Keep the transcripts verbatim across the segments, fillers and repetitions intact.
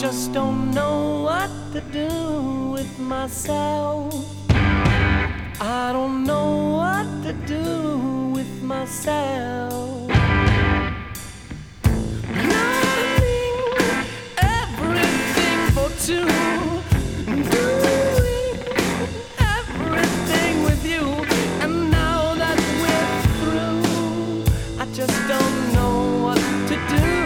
just don't know what to do with myself. I don't know what to do with myself. Learning everything for two, doing everything with you, and now that we're through, I just don't know what to do.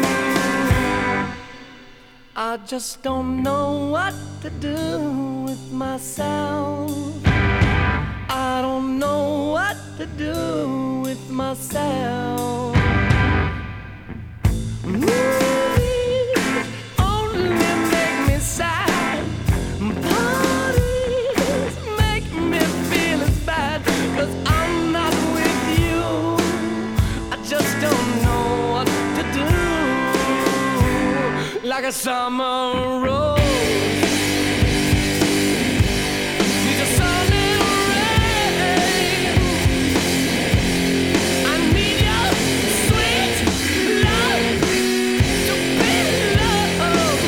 I just don't know what to do with myself. I don't know what to do with myself. Movies only make me sad. Parties make me feel as bad, 'cause I'm not with you. I just don't know what to do. Like a summer rose needs a sunny rain. I need your sweet love to be loved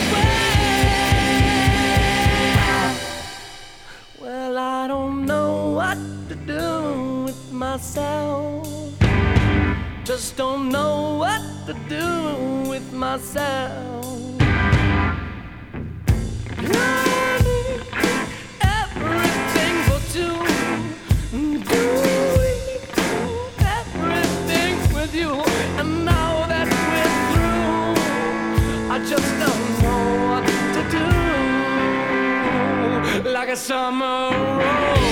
well. Well, I don't know what to do with myself. Just don't know what to do with myself. Learning everything for two, doing everything with you, and now that we're through, I just don't know what to do. Like a summer rose.